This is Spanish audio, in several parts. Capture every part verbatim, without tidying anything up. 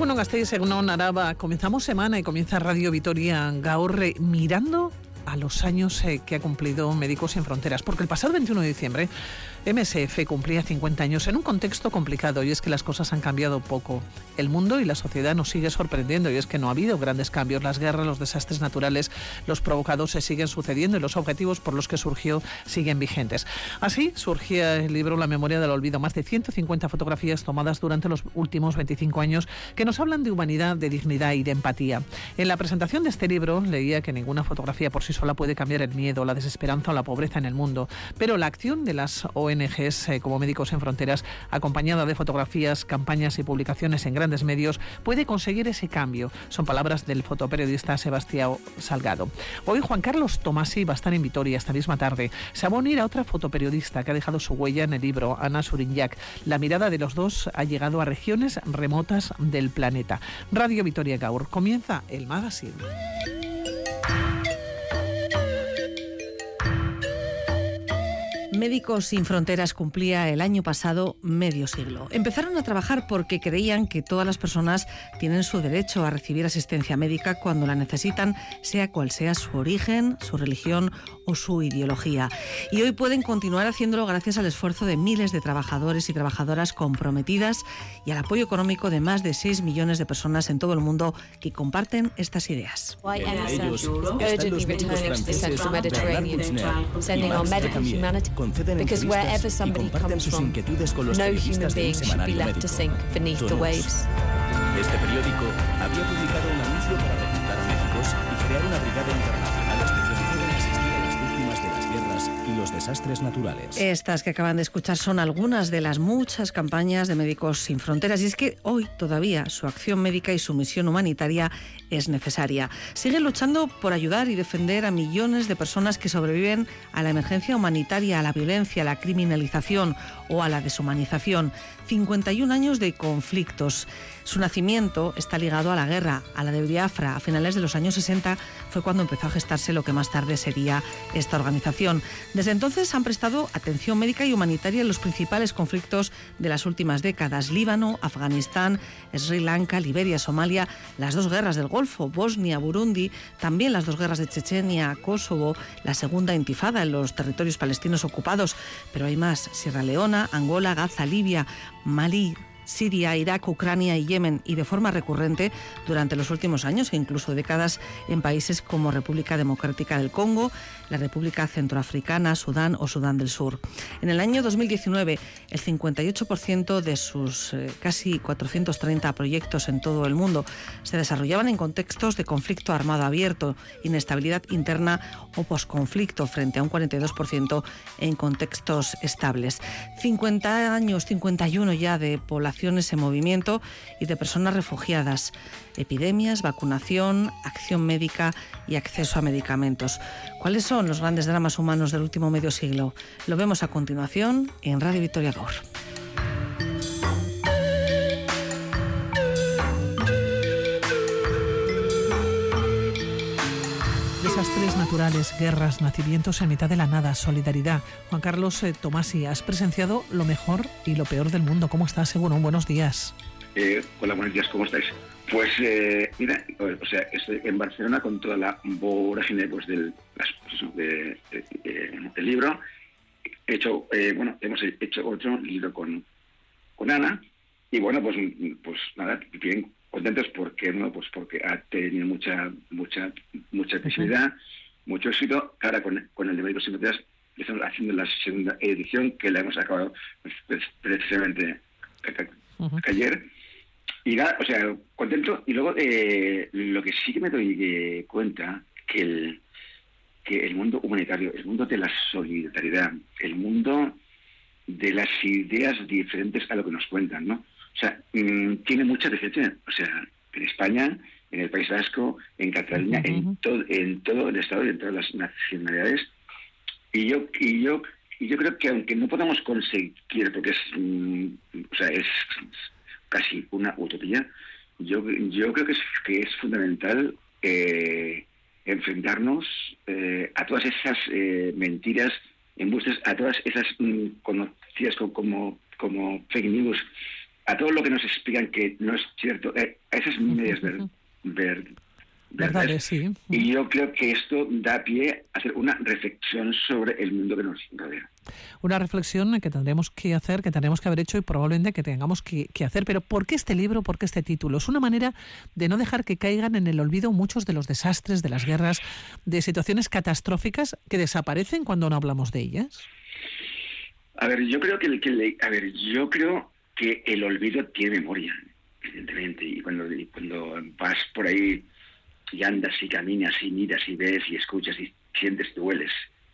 Egunon Gasteiz, Egunon Araba. Comenzamos semana y comienza Radio Vitoria Gaur mirando a los años eh, que ha cumplido Médicos Sin Fronteras, porque el pasado veintiuno de diciembre M S F cumplía cincuenta años en un contexto complicado, y es que las cosas han cambiado poco. El mundo y la sociedad nos sigue sorprendiendo, y es que no ha habido grandes cambios. Las guerras, los desastres naturales, los provocados se siguen sucediendo, y los objetivos por los que surgió siguen vigentes. Así surgía el libro La memoria del olvido, más de ciento cincuenta fotografías tomadas durante los últimos veinticinco años que nos hablan de humanidad, de dignidad y de empatía. En la presentación de este libro leía que ninguna fotografía por sí sola puede cambiar el miedo, la desesperanza o la pobreza en el mundo, pero la acción de las O N Ges eh, como Médicos Sin Fronteras, acompañada de fotografías, campañas y publicaciones en grandes medios, puede conseguir ese cambio. Son palabras del fotoperiodista Sebastián Salgado. Hoy Juan Carlos Tomasi va a estar en Vitoria esta misma tarde. Se va a unir a otra fotoperiodista que ha dejado su huella en el libro, Ana Surinyac. La mirada de los dos ha llegado a regiones remotas del planeta. Radio Vitoria Gaur. Comienza el magazine. Médicos Sin Fronteras cumplía el año pasado medio siglo. Empezaron a trabajar porque creían que todas las personas tienen su derecho a recibir asistencia médica cuando la necesitan, sea cual sea su origen, su religión o su ideología. Y hoy pueden continuar haciéndolo gracias al esfuerzo de miles de trabajadores y trabajadoras comprometidas y al apoyo económico de más de seis millones de personas en todo el mundo que comparten estas ideas. Ellos están los médicos franceses Bernard Kouchner y conceden entrevistas y comparten sus inquietudes con los periodistas de un semanario médico. Este periódico había publicado un anuncio para reclutar médicos y crear una brigada internacional especializada en asistir a las víctimas de las guerras y los desastres naturales. Estas que acaban de escuchar son algunas de las muchas campañas de Médicos Sin Fronteras, y es que hoy todavía su acción médica y su misión humanitaria es necesaria. Siguen luchando por ayudar y defender a millones de personas que sobreviven a la emergencia humanitaria, a la violencia, a la criminalización o a la deshumanización. cincuenta y un años de conflictos. Su nacimiento está ligado a la guerra, a la de Biafra. A finales de los años sesenta fue cuando empezó a gestarse lo que más tarde sería esta organización. Desde entonces han prestado atención médica y humanitaria en los principales conflictos de las últimas décadas: Líbano, Afganistán, Sri Lanka, Liberia, Somalia, las dos guerras del Golfo, Bosnia, Burundi, también las dos guerras de Chechenia, Kosovo, la segunda intifada en los territorios palestinos ocupados. Pero hay más: Sierra Leona, Angola, Gaza, Libia, Malí, Siria, Irak, Ucrania y Yemen, y de forma recurrente durante los últimos años e incluso décadas en países como República Democrática del Congo, la República Centroafricana, Sudán o Sudán del Sur. En el año dos mil diecinueve, el cincuenta y ocho por ciento de sus eh, casi cuatrocientos treinta proyectos en todo el mundo se desarrollaban en contextos de conflicto armado abierto, inestabilidad interna o posconflicto, frente a un cuarenta y dos por ciento en contextos estables. cincuenta años, cincuenta y uno ya de población en movimiento y de personas refugiadas, epidemias, vacunación, acción médica y acceso a medicamentos. ¿Cuáles son los grandes dramas humanos del último medio siglo? Lo vemos a continuación en Radio Vitoria Gaur. Desastres naturales, guerras, nacimientos en mitad de la nada, solidaridad. Juan Carlos eh, Tomasi, has presenciado lo mejor y lo peor del mundo. ¿Cómo estás, Seguro? Buenos días. Eh, hola, buenos días, ¿cómo estáis? Pues, eh, mira, o sea, estoy en Barcelona con toda la vorágine pues, del, pues, de, de, de, del libro. He hecho, eh, bueno, hemos hecho otro libro con, con Ana, y bueno, pues, pues nada, bien contentos porque no pues porque ha tenido mucha mucha mucha visibilidad, uh-huh. mucho éxito. Ahora con, con el de Médicos Sin Fronteras estamos haciendo la segunda edición, que la hemos acabado pues, pues, precisamente uh-huh. ayer, y nada, o sea, contento. Y luego eh, lo que sí que me doy eh, cuenta que el que el mundo humanitario, el mundo de la solidaridad, el mundo de las ideas diferentes a lo que nos cuentan, ¿no? O sea, mmm, tiene mucha diferencia. O sea, en España, en el País Vasco, en Cataluña, uh-huh. en todo, en todo el Estado y en todas las nacionalidades. Y yo, y yo, y yo creo que aunque no podamos conseguir, porque es, mmm, o sea, es casi una utopía, yo, yo creo que es que es fundamental eh, enfrentarnos eh, a todas esas eh, mentiras, embustes, a todas esas mmm, conocidas como, como como fake news a todo lo que nos explican que no es cierto, eh, a esas medias ver, ver, verdades, sí. Y yo creo que esto da pie a hacer una reflexión sobre el mundo que nos rodea. Una reflexión que tendremos que hacer, que tendremos que haber hecho y probablemente que tengamos que, que hacer. Pero ¿por qué este libro? ¿Por qué este título? Es una manera de no dejar que caigan en el olvido muchos de los desastres, de las guerras, de situaciones catastróficas que desaparecen cuando no hablamos de ellas. A ver, yo creo que, que a ver, yo creo que el olvido tiene memoria, evidentemente, y cuando, y cuando vas por ahí y andas y caminas y miras y ves y escuchas y sientes y hueles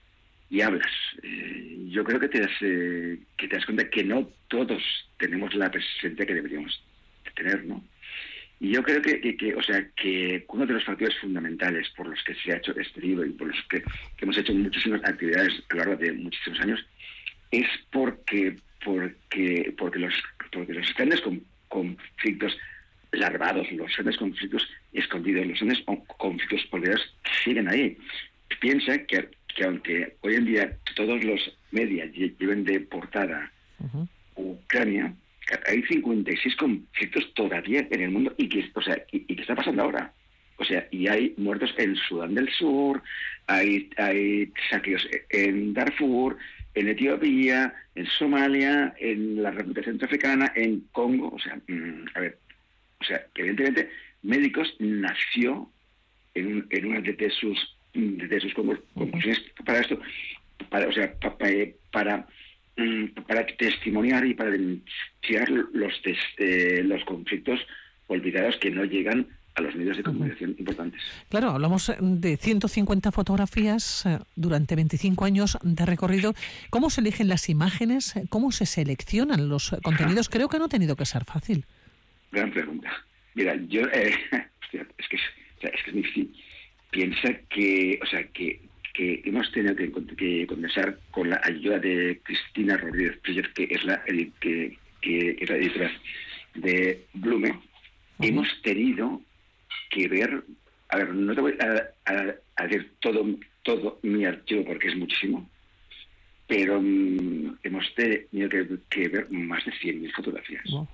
y hablas, eh, yo creo que te das eh, que te das cuenta que no todos tenemos la presencia que deberíamos tener, ¿no? Y yo creo que, que, que o sea que uno de los factores fundamentales por los que se ha hecho este libro y por los que, que hemos hecho muchísimas actividades a lo largo de muchísimos años es porque porque porque los porque los grandes conflictos larvados, los grandes conflictos escondidos, los grandes conflictos políticos siguen ahí. Piensa que, que aunque hoy en día todos los medios lleven de portada uh-huh. Ucrania, hay cincuenta y seis conflictos todavía en el mundo y que, o sea, y, y que está pasando ahora. O sea, y hay muertos en Sudán del Sur, hay, hay saqueos en Darfur, en Etiopía, en Somalia, en la República Centroafricana, en Congo. O sea, mmm, a ver, o sea, evidentemente, Médicos nació en, un, en una de sus de sus conclusiones para esto, para, o sea, pa, pa, para para testimoniar y para denunciar los eh, los conflictos olvidados que no llegan a los medios de comunicación uh-huh. importantes. Claro, hablamos de ciento cincuenta fotografías eh, durante veinticinco años de recorrido. ¿Cómo se eligen las imágenes? ¿Cómo se seleccionan los contenidos? Creo que no ha tenido que ser fácil. Gran pregunta. Mira, yo... Eh, hostia, es que es, o sea, es que es difícil. Piensa que, o sea, que, que hemos tenido que, que condensar con la ayuda de Cristina Rodríguez Pérez, que es la, que, que es la editora de Blume. Uh-huh. Hemos tenido que ver, a ver, no te voy a, a, a ver todo, todo mi archivo porque es muchísimo, pero um, hemos tenido que, que ver más de cien mil fotografías. Wow.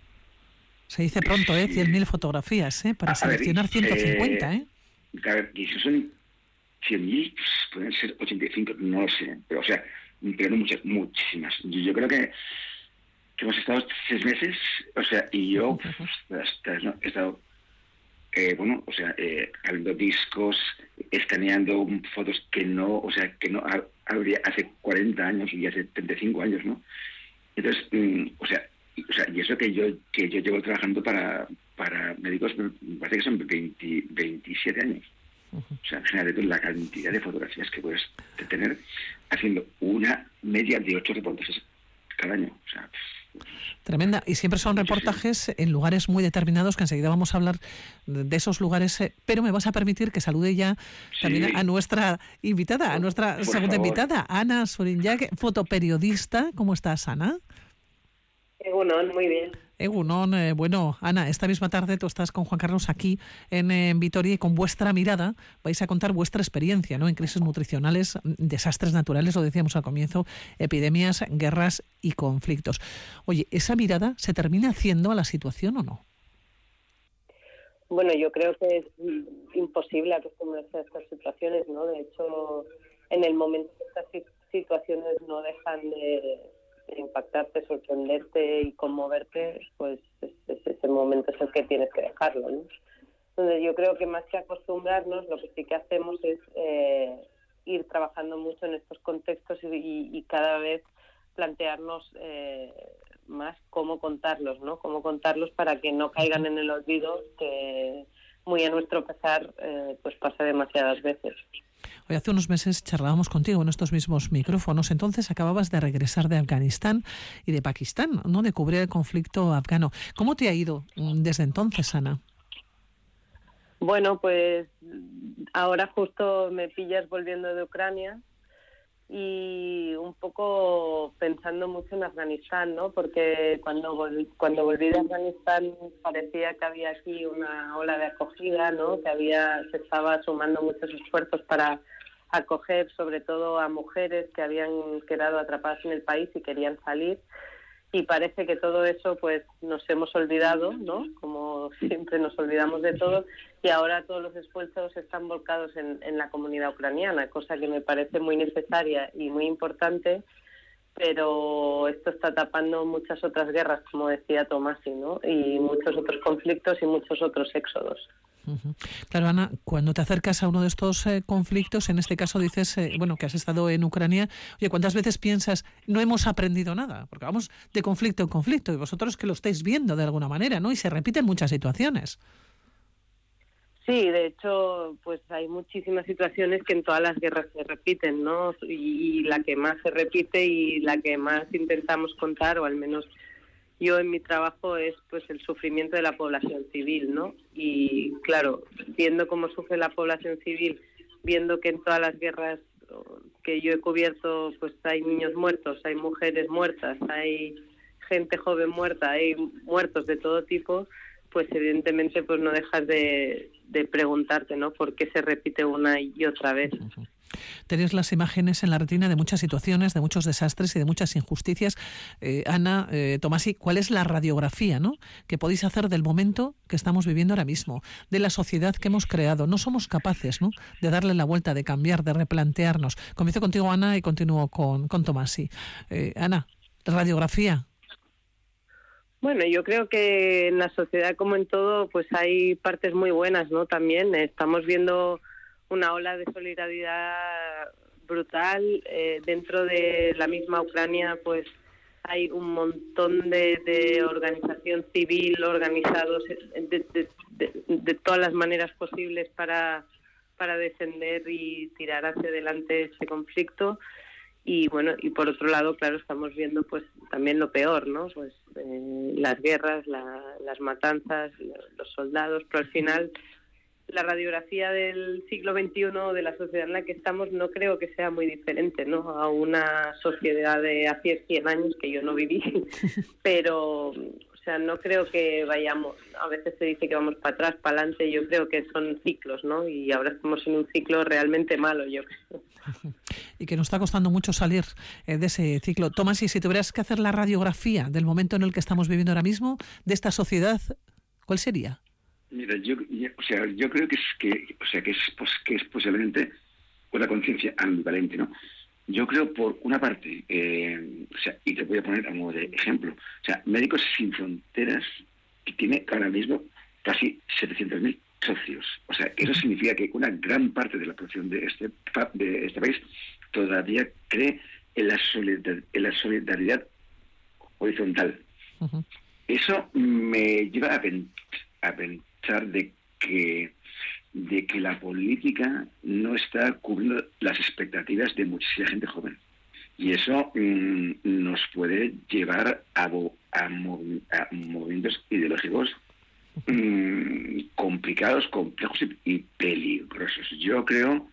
Se dice pronto, ¿eh? cien mil fotografías, ¿eh? Para a seleccionar ver, ciento cincuenta, ¿eh? A ver, y si son cien mil, pues pueden ser ochenta y cinco, no lo sé, pero o sea, pero no muchas, muchísimas. Yo, yo creo que, que hemos estado seis meses, o sea, y yo uh-huh. hasta, no, he estado Eh, bueno, o sea, eh, habiendo discos, escaneando fotos que no, o sea, que no habría hace cuarenta años y hace treinta y cinco años, ¿no? Entonces, mm, o sea, y, o sea, y eso que yo que yo llevo trabajando para para médicos, me parece que son veinte, veintisiete años. Uh-huh. O sea, imagínate la cantidad de fotografías que puedes tener haciendo una media de ocho reportajes cada año, o sea... Tremenda. Y siempre son reportajes en lugares muy determinados, que enseguida vamos a hablar de esos lugares, pero me vas a permitir que salude ya sí. también a nuestra invitada, a nuestra Por segunda favor. invitada, Ana Sorinjak, fotoperiodista. ¿Cómo estás, Ana? Egunon, muy bien. Egunon, eh, bueno, Ana, esta misma tarde tú estás con Juan Carlos aquí en, en Vitoria y con vuestra mirada vais a contar vuestra experiencia, ¿no? En crisis nutricionales, desastres naturales, lo decíamos al comienzo, epidemias, guerras y conflictos. Oye, ¿esa mirada se termina haciendo a la situación o no? Bueno, yo creo que es imposible acostumbrarse a estas situaciones, ¿no? De hecho, en el momento que estas situaciones no dejan de impactarte, sorprenderte y conmoverte, pues ese, ese momento es el que tienes que dejarlo, ¿no? Entonces yo creo que más que acostumbrarnos, lo que sí que hacemos es eh, ir trabajando mucho en estos contextos y, y, y cada vez plantearnos eh, más cómo contarlos, ¿no? Cómo contarlos para que no caigan en el olvido, que muy a nuestro pesar eh, pues pasa demasiadas veces. Hoy hace unos meses charlábamos contigo en estos mismos micrófonos. Entonces acababas de regresar de Afganistán y de Pakistán, ¿no? De cubrir el conflicto afgano. ¿Cómo te ha ido desde entonces, Ana? Bueno, pues ahora justo me pillas volviendo de Ucrania y un poco pensando mucho en Afganistán, ¿no? Porque cuando vol- cuando volví de Afganistán parecía que había aquí una ola de acogida, ¿no? Que había se estaba sumando muchos esfuerzos para acoger sobre todo a mujeres que habían quedado atrapadas en el país y querían salir. y parece que todo eso pues nos hemos olvidado, ¿no? Como siempre nos olvidamos de todo, y ahora todos los esfuerzos están volcados en, en la comunidad ucraniana, cosa que me parece muy necesaria y muy importante, pero esto está tapando muchas otras guerras, como decía Tomasi, ¿no? Y muchos otros conflictos y muchos otros éxodos. Uh-huh. Claro, Ana, cuando te acercas a uno de estos eh, conflictos, en este caso dices, eh, bueno, que has estado en Ucrania, oye, ¿cuántas veces piensas, no hemos aprendido nada? Porque vamos de conflicto en conflicto, y vosotros que lo estáis viendo de alguna manera, ¿no? Y se repiten muchas situaciones. Sí, de hecho, pues hay muchísimas situaciones que en todas las guerras se repiten, ¿no? Y, y la que más se repite y la que más intentamos contar, o al menos yo en mi trabajo, es pues el sufrimiento de la población civil, ¿no? Y claro, viendo cómo sufre la población civil, viendo que en todas las guerras que yo he cubierto pues hay niños muertos, hay mujeres muertas, hay gente joven muerta, hay muertos de todo tipo, pues evidentemente pues no dejas de, de preguntarte, ¿no? ¿Por qué se repite una y otra vez? Uh-huh. Tenéis las imágenes en la retina de muchas situaciones, de muchos desastres y de muchas injusticias. Eh, Ana, eh, Tomasi, ¿cuál es la radiografía, ¿no?, que podéis hacer del momento que estamos viviendo ahora mismo, de la sociedad que hemos creado? No somos capaces, ¿no?, de darle la vuelta, de cambiar, de replantearnos. Comienzo contigo, Ana, y continúo con, con Tomasi. Eh, Ana, radiografía. Bueno, yo creo que en la sociedad, como en todo, pues hay partes muy buenas, ¿no? También estamos viendo una ola de solidaridad brutal. Eh, dentro de la misma Ucrania, pues hay un montón de, de organización civil organizados de, de, de, de todas las maneras posibles para, para defender y tirar hacia adelante este conflicto. Y bueno, y por otro lado, claro, estamos viendo pues también lo peor, ¿no? Pues eh, las guerras, la, las matanzas, los soldados, pero al final la radiografía del siglo veintiuno, de la sociedad en la que estamos, no creo que sea muy diferente, ¿no?, a una sociedad de hace cien años que yo no viví, pero, o sea, no creo que vayamos, a veces se dice que vamos para atrás, para adelante, yo creo que son ciclos, ¿no?, y ahora estamos en un ciclo realmente malo, yo creo. Y que nos está costando mucho salir eh, de ese ciclo. Tomás, y si tuvieras que hacer la radiografía del momento en el que estamos viviendo ahora mismo, de esta sociedad, ¿cuál sería? Mira, yo, yo, o sea, yo creo que es que, o sea, que es, pues, que es posiblemente una conciencia ambivalente, ¿no? Yo creo, por una parte, eh, o sea, y te voy a poner a modo de ejemplo, o sea, Médicos Sin Fronteras, que tiene ahora mismo casi setecientos mil socios. O sea, eso significa que una gran parte de la población de este de este país todavía cree en la solidaridad, en la solidaridad horizontal. Uh-huh. Eso me lleva a, pen, a pensar de que de que la política no está cubriendo las expectativas de muchísima gente joven. Y eso mmm, nos puede llevar a, a, movi, a movimientos ideológicos mmm, complicados, complejos y, y peligrosos. Yo creo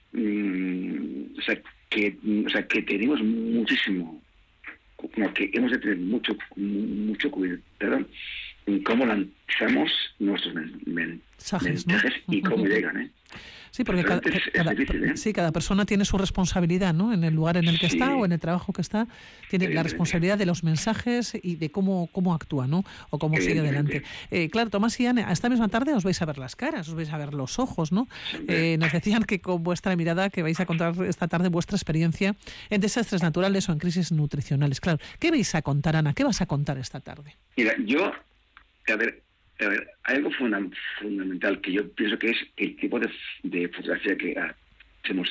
mmm, o sea, que, o sea, que tenemos muchísimo, no, que hemos de tener mucho, mucho cuidado en cómo lanzamos nuestros mensajes, mensajes ¿no? y cómo llegan, ¿eh? Sí, porque cada, es, cada, es difícil, ¿eh? sí, cada persona tiene su responsabilidad, ¿no? En el lugar en el que sí. está o en el trabajo que está, tiene la responsabilidad de los mensajes y de cómo cómo actúa, ¿no? O cómo sigue adelante. Eh, claro, Tomás y Ana, esta misma tarde os vais a ver las caras, os vais a ver los ojos, ¿no? Eh, nos decían que con vuestra mirada que vais a contar esta tarde vuestra experiencia en desastres naturales o en crisis nutricionales. Claro, ¿qué vais a contar, Ana? ¿Qué vas a contar esta tarde? Mira, yo, a ver, A ver, hay algo funda- fundamental que yo pienso que es el tipo de, de fotografía que hacemos.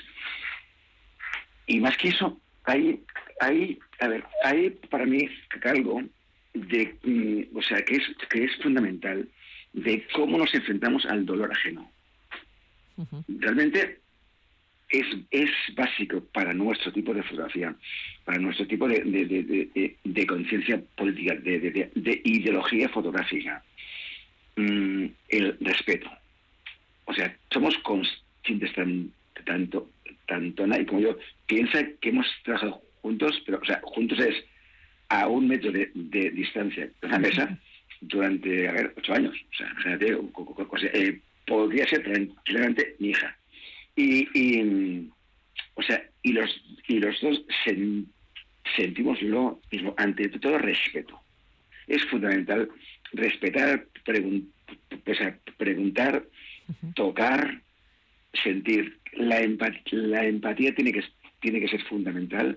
Y más que eso, hay, hay, a ver, hay para mí algo de, mm, o sea, que es que es fundamental de cómo nos enfrentamos al dolor ajeno. Uh-huh. Realmente es es básico para nuestro tipo de fotografía, para nuestro tipo de de, de, de, de, de conciencia política, de, de, de, de ideología fotográfica. El respeto. O sea, somos conscientes tan, tanto tanto Ana y como yo, piensa que hemos trabajado juntos, pero o sea, juntos es a un metro de, de distancia de una mesa durante, a ver, ocho años. O sea, imagínate, o, o, o sea, eh, podría ser tranquilamente mi hija. Y, y o sea, y los y los dos sentimos lo mismo, ante todo respeto. Es fundamental respetar, pregun- pues, preguntar, uh-huh. tocar, sentir. La, empat- la empatía tiene que, tiene que ser fundamental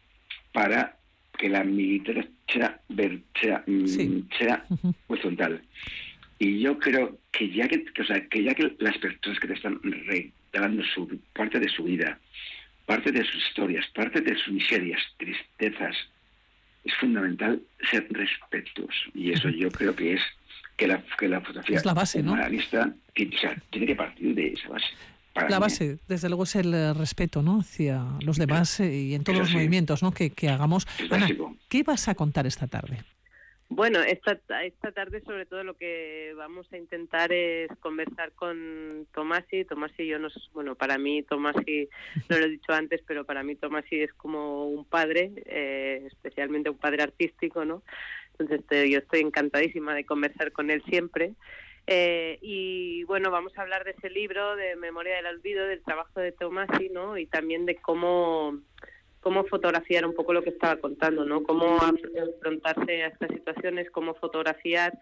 para que la militar sea, ver, sea, sí. sea uh-huh. horizontal. Y yo creo que ya que, que, o sea, que ya que las personas que te están regalando su parte de su vida, parte de sus historias, parte de sus miserias, tristezas, es fundamental ser respetuosos. Y eso yo creo que es que la, que la fotografía es la base, ¿no? Humanista, que, o sea, tiene que partir de esa base. La base, desde luego, es el respeto, ¿no?, hacia los demás y en todos los movimientos, ¿no?, que, que hagamos. Ana, ¿qué vas a contar esta tarde? Bueno, esta, esta tarde sobre todo lo que vamos a intentar es conversar con Tomasi. Tomasi y yo nos, bueno, para mí Tomasi, no lo he dicho antes, pero para mí Tomasi es como un padre, eh, especialmente un padre artístico, ¿no? Entonces te, yo estoy encantadísima de conversar con él siempre. Eh, y bueno, vamos a hablar de ese libro, de Memoria del Olvido, del trabajo de Tomasi, ¿no? Y también de cómo... cómo fotografiar un poco lo que estaba contando, ¿no? Cómo afrontarse a estas situaciones, cómo fotografiar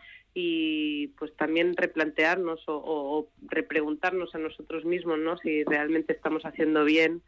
y pues también replantearnos o, o, o repreguntarnos a nosotros mismos, ¿no? Si realmente estamos haciendo bien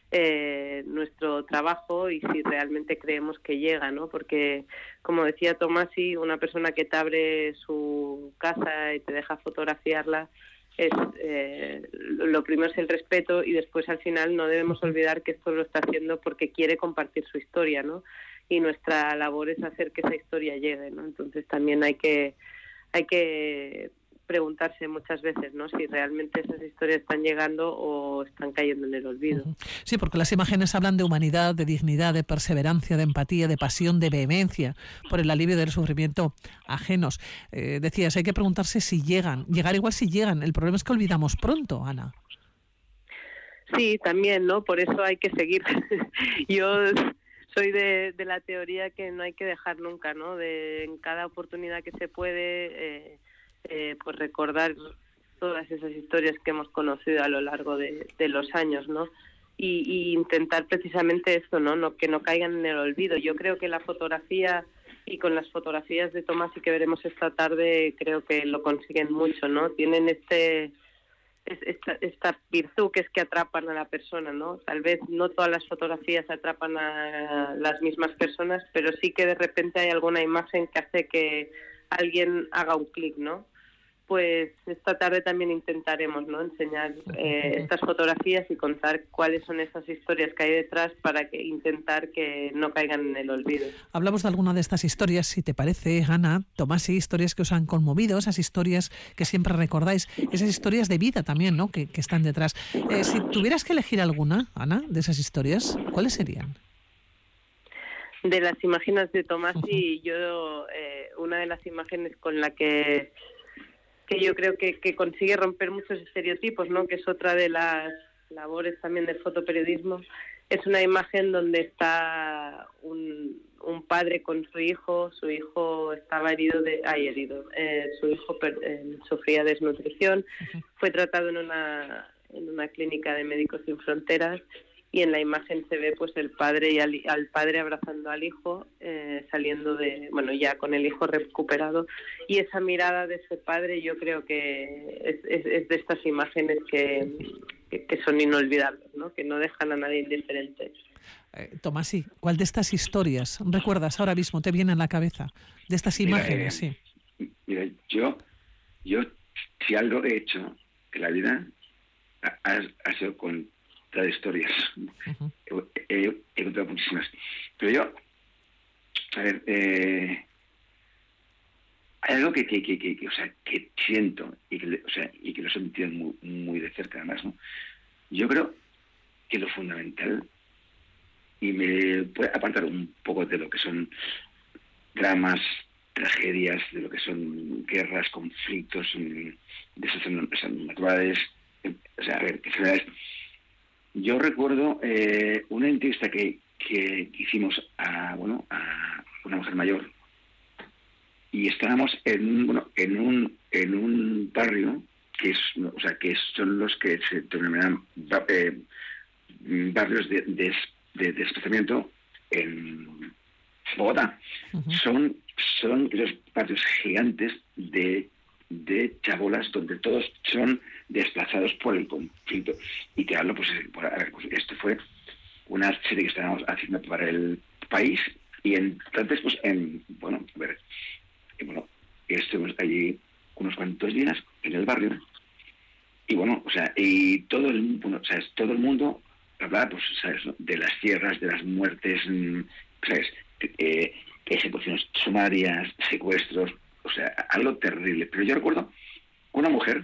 eh, nuestro trabajo y si realmente creemos que llega, ¿no? Porque, como decía Tomasi, una persona que te abre su casa y te deja fotografiarla, es eh, lo primero es el respeto y después al final no debemos olvidar que esto lo está haciendo porque quiere compartir su historia, ¿no? Y nuestra labor es hacer que esa historia llegue, ¿no? Entonces también hay que hay que preguntarse muchas veces, ¿no?, si realmente esas historias están llegando o están cayendo en el olvido. Sí, porque las imágenes hablan de humanidad, de dignidad, de perseverancia, de empatía, de pasión, de vehemencia por el alivio del sufrimiento ajenos. Eh, decías, hay que preguntarse si llegan. Llegar igual si llegan. El problema es que olvidamos pronto, Ana. Sí, también, ¿no? Por eso hay que seguir. Yo soy de, de la teoría que no hay que dejar nunca, ¿no? De en cada oportunidad que se puede... Eh, Eh, pues recordar todas esas historias que hemos conocido a lo largo de, de los años, ¿no? Y, y intentar precisamente esto, ¿no? no que no caigan en el olvido. Yo creo que la fotografía y con las fotografías de Tomasi que veremos esta tarde creo que lo consiguen mucho, ¿no? Tienen este esta, esta virtud que es que atrapan a la persona, ¿no? Tal vez no todas las fotografías atrapan a las mismas personas, pero sí que de repente hay alguna imagen que hace que alguien haga un clic, ¿no? Pues esta tarde también intentaremos, ¿no?, enseñar eh, estas fotografías y contar cuáles son esas historias que hay detrás para que intentar que no caigan en el olvido. Hablamos de alguna de estas historias, si te parece, Ana, Tomasi, historias que os han conmovido, esas historias que siempre recordáis, esas historias de vida también, ¿no?, que, que están detrás. Eh, si tuvieras que elegir alguna, Ana, de esas historias, ¿cuáles serían? De las imágenes de Tomasi, uh-huh. yo eh, una de las imágenes con la que que yo creo que, que consigue romper muchos estereotipos, ¿no?, que es otra de las labores también del fotoperiodismo, es una imagen donde está un, un padre con su hijo, su hijo estaba herido, de, ay, herido, eh, su hijo per, eh, sufría desnutrición, uh-huh. fue tratado en una, en una clínica de Médicos Sin Fronteras. Y en la imagen se ve pues el padre y al, al padre abrazando al hijo, eh, saliendo de, bueno, ya con el hijo recuperado. Y esa mirada de ese padre yo creo que es, es, es de estas imágenes que, que, que son inolvidables, ¿no?, que no dejan a nadie indiferente. Eh, Tomasi, ¿cuál de estas historias recuerdas ahora mismo, te viene a la cabeza, de estas imágenes? Mira, eh, sí. Mira, yo, yo, si algo he hecho en la vida, ha, ha sido con de historias. Uh-huh. He, he, he contado muchísimas. Pero yo, a ver, eh, hay algo que, que, que, que, que, o sea, que siento y que, o sea, y que lo he sentido muy, muy de cerca, además, ¿no? Yo creo que lo fundamental, y me puede apartar un poco de lo que son dramas, tragedias, de lo que son guerras, conflictos, desastres naturales, o sea, a ver, que se yo recuerdo eh, una entrevista que, que hicimos a bueno a una mujer mayor y estábamos en bueno en un en un barrio que es o sea que son los que se denominan eh, barrios de, de, de desplazamiento en Bogotá. Uh-huh. Son, son los patios gigantes de, de chabolas donde todos son desplazados por el conflicto. Y te hablo, pues, por, a ver, pues esto fue una serie que estábamos haciendo para el país, y entonces, pues, en, bueno, a ver, y bueno, estuvimos allí unos cuantos días en el barrio, y bueno, o sea, y todo el, bueno, o sea, todo el mundo hablaba, pues, ¿sabes?, ¿no?, de las tierras, de las muertes, ¿sabes?, eh, ejecuciones sumarias, secuestros, o sea, algo terrible. Pero yo recuerdo una mujer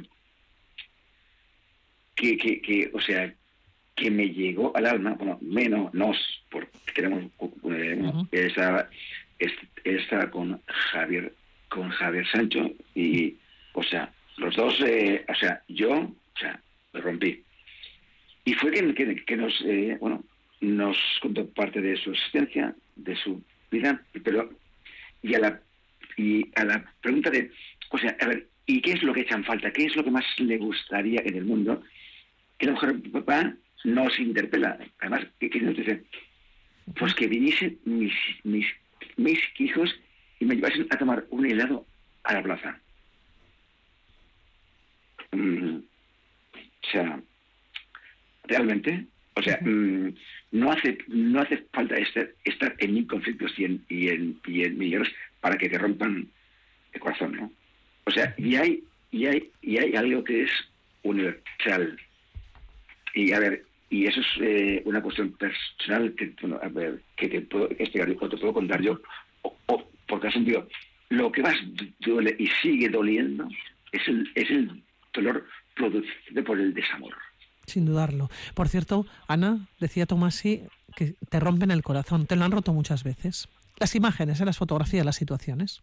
que, que, que o sea, que me llegó al alma, bueno, menos, nos, porque tenemos, eh, uh-huh. esa, esta con Javier, con Javier Sancho, y, o sea, los dos, eh, o sea, yo, o sea, me rompí. Y fue que, que, que nos, eh, bueno, nos contó parte de su existencia, de su vida, pero, y a la, y a la pregunta de, o sea, a ver, ¿y qué es lo que echan falta? ¿Qué es lo que más le gustaría en el mundo? Que la mujer, papá, nos interpela, además, que, que nos dice, pues que viniesen mis, mis, mis hijos y me llevasen a tomar un helado a la plaza. Mm, o sea, realmente, o sea, mm, no hace no hace falta estar, estar en mil conflictos y en, y en, y en millones para que te rompan el corazón, ¿no? O sea, y hay, y hay, y hay algo que es universal. Y a ver, y eso es eh, una cuestión personal que, bueno, a ver, que te puedo explicar o te puedo contar yo, o, o porque has sentido, lo que más duele y sigue doliendo es el, es el dolor producido por el desamor. Sin dudarlo. Por cierto, Ana, decía Tomasi que te rompen el corazón. ¿Te lo han roto muchas veces? Las imágenes, ¿eh? Las fotografías, las situaciones.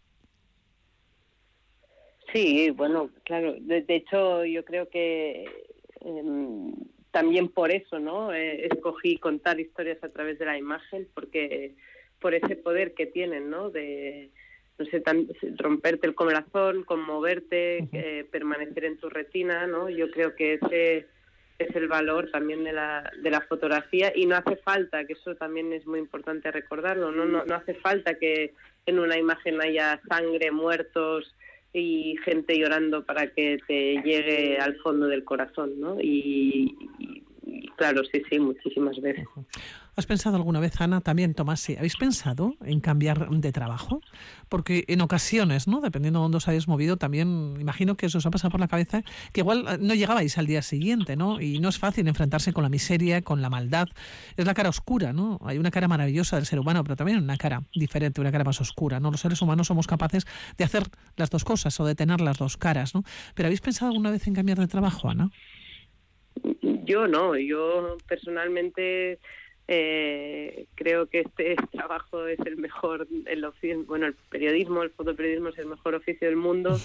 Sí, bueno, claro. De, de hecho, yo creo que eh, también por eso, ¿no? Eh, escogí contar historias a través de la imagen, porque por ese poder que tienen, ¿no? De, no sé, tan, romperte el corazón, conmoverte, uh-huh. eh, permanecer en tu retina, ¿no? Yo creo que ese es el valor también de la de la fotografía, y no hace falta, que eso también es muy importante recordarlo, no no no hace falta que en una imagen haya sangre, muertos y gente llorando para que te llegue al fondo del corazón, ¿no? Y, y, y claro, sí, sí, muchísimas veces. ¿Has pensado alguna vez, Ana, también, Tomasi, habéis pensado en cambiar de trabajo? Porque en ocasiones, ¿no?, dependiendo de dónde os hayáis movido, también imagino que eso os ha pasado por la cabeza, que igual no llegabais al día siguiente, ¿no? Y no es fácil enfrentarse con la miseria, con la maldad. Es la cara oscura, ¿no? Hay una cara maravillosa del ser humano, pero también una cara diferente, una cara más oscura, ¿no? Los seres humanos somos capaces de hacer las dos cosas o de tener las dos caras, ¿no? ¿Pero habéis pensado alguna vez en cambiar de trabajo, Ana? Yo no, yo personalmente... Eh, creo que este trabajo es el mejor, el oficio, bueno, el periodismo, el fotoperiodismo es el mejor oficio del mundo,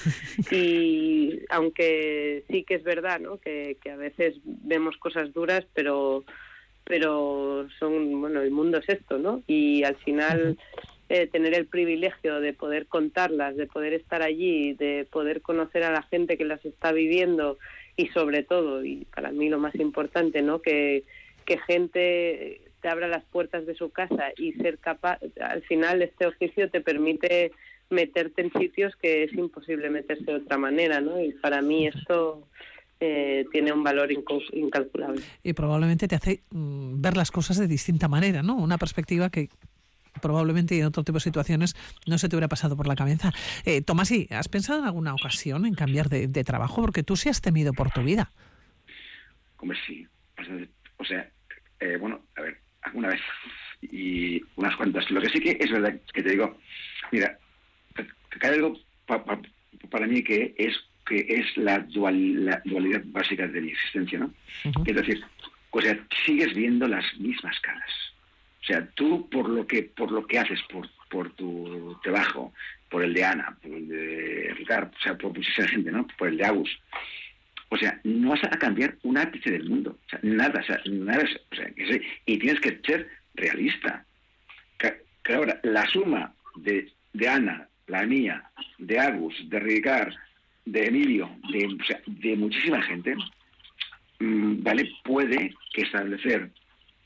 y aunque sí que es verdad, ¿no?, que, que a veces vemos cosas duras, pero pero son, bueno, el mundo es esto, ¿no? Y al final eh, tener el privilegio de poder contarlas, de poder estar allí, de poder conocer a la gente que las está viviendo, y sobre todo, y para mí lo más importante, ¿no?, que que gente te abra las puertas de su casa y ser capaz, al final este oficio te permite meterte en sitios que es imposible meterse de otra manera, ¿no? Y para mí esto eh, tiene un valor incalculable. Y probablemente te hace mm, ver las cosas de distinta manera, ¿no? Una perspectiva que probablemente en otro tipo de situaciones no se te hubiera pasado por la cabeza. Eh, Tomasi, ¿has pensado en alguna ocasión en cambiar de, de trabajo? Porque tú sí has temido por tu vida. Como sí. O sea, eh, bueno, a ver, alguna vez y unas cuantas. Lo que sí que es verdad que te digo, mira, que hay algo pa, pa, para mí que es que es la, dual, la dualidad básica de mi existencia, ¿no? Uh-huh. Es decir, o sea, sigues viendo las mismas caras. O sea, tú por lo que por lo que haces, por por tu trabajo, por el de Ana, por el de Ricardo, o sea, por muchísima gente, ¿no? Por el de Agus. O sea, no vas a cambiar un ápice del mundo. O sea, nada, o sea, nada, o sea, que sé, y tienes que ser realista. Que, que ahora, la suma de, de Ana, la mía, de Agus, de Ricard, de Emilio, de, o sea, de muchísima gente, mmm, ¿vale? Puede que establecer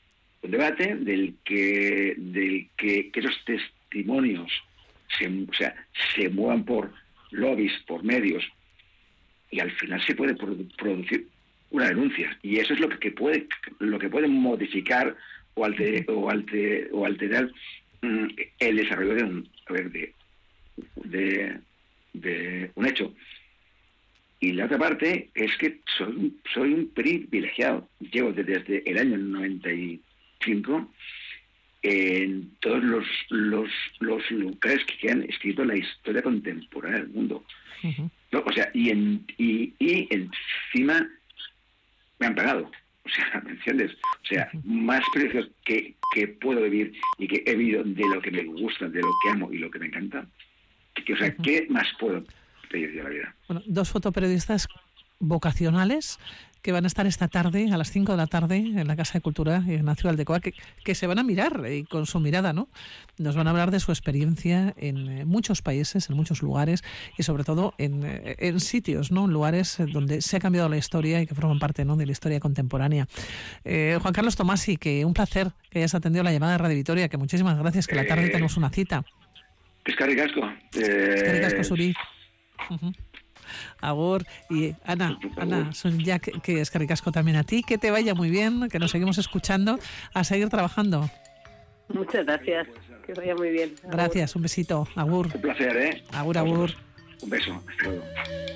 un debate del que del que, que esos testimonios se, o sea, se muevan por lobbies, por medios, y al final se puede produ- producir una denuncia, y eso es lo que, que puede lo que puede modificar o, alter, o, alter, o alterar mm, el desarrollo de un a ver, de, de, de un hecho. Y la otra parte es que soy, soy un privilegiado. Llevo desde el año noventa y cinco en todos los, los, los lugares que han escrito la historia contemporánea del mundo. Uh-huh. ¿No? O sea, y, en, y, y encima me han pagado. O sea, ¿me entiendes? O sea, uh-huh. más precios que, que puedo vivir y que he vivido de lo que me gusta, de lo que amo y lo que me encanta. Que, o sea, uh-huh. ¿qué más puedo pedir de la vida? Bueno, dos fotoperiodistas vocacionales que van a estar esta tarde, a las cinco de la tarde, en la Casa de Cultura Ignacio Aldecoa, que, que se van a mirar y con su mirada, ¿no? Nos van a hablar de su experiencia en muchos países, en muchos lugares y sobre todo en, en sitios, ¿no? Lugares donde se ha cambiado la historia y que forman parte, ¿no?, de la historia contemporánea. Eh, Juan Carlos Tomasi, que un placer que hayas atendido la llamada de Radio Vitoria, que muchísimas gracias, que la tarde eh, tenemos una cita. Eskerrik asko. Eh, Eskerrik asko zuri. Uh-huh. Agur. Y Ana, Ana, son ya que, que eskerrik asko también a ti, que te vaya muy bien, que nos seguimos escuchando, a seguir trabajando. Muchas gracias, que vaya muy bien. Agur. Gracias, un besito. Agur. Un placer, ¿eh? Agur, agur. Un beso. Hasta luego.